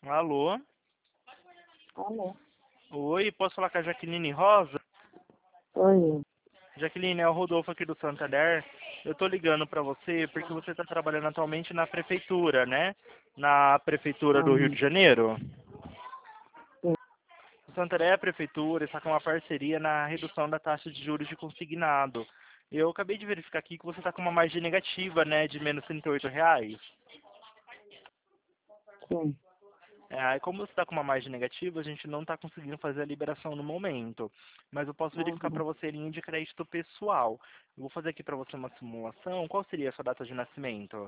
Alô? Alô? Oi, posso falar com a Jaqueline Rosa? Oi. Jaqueline, é o Rodolfo aqui do Santander. Eu tô ligando pra você porque você está trabalhando atualmente na prefeitura, né? Na prefeitura do Rio Uhum. de Janeiro. Sim. O Santander é a prefeitura, está com uma parceria na redução da taxa de juros de consignado. Eu acabei de verificar aqui que você está com uma margem negativa, né, de menos R$ 38. Sim. Aí como você está com uma margem negativa, a gente não está conseguindo fazer a liberação no momento. Mas eu posso verificar Uhum. para você a linha de crédito pessoal. Eu vou fazer aqui para você uma simulação. Qual seria a sua data de nascimento?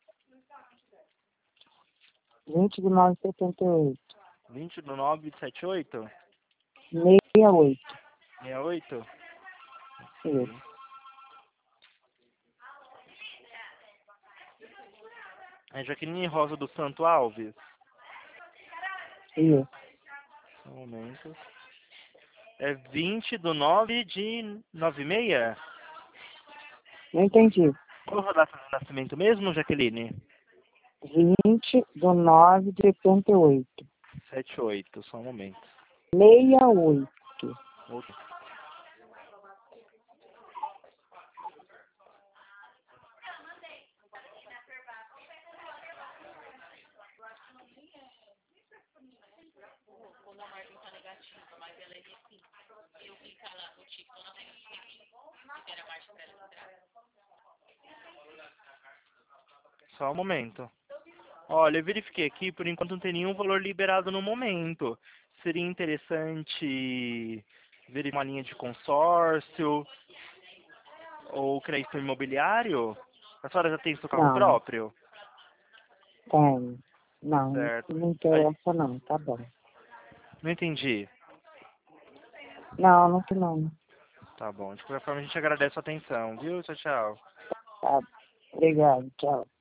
20/9/78. 20/9/78? 68. 68? Isso. Ok. É Jaqueline Rosa do Santo Alves? Isso. Só um momento. É 20/9/96? Não entendi. Qual a data de nascimento mesmo, Jaqueline? 20/9/78. 78, só um momento. 68. Ok. Só um momento. Olha, eu verifiquei aqui, por enquanto não tem nenhum valor liberado no momento. Seria interessante ver uma linha de consórcio ou crédito imobiliário? A senhora já tem seu carro Não, próprio? tenho. Não, Certo. não interessa não, tá bom. Não entendi. Não, não que não. Tá bom. De qualquer forma, a gente agradece a atenção, viu? Tchau, tchau. Tá. Obrigado, tchau.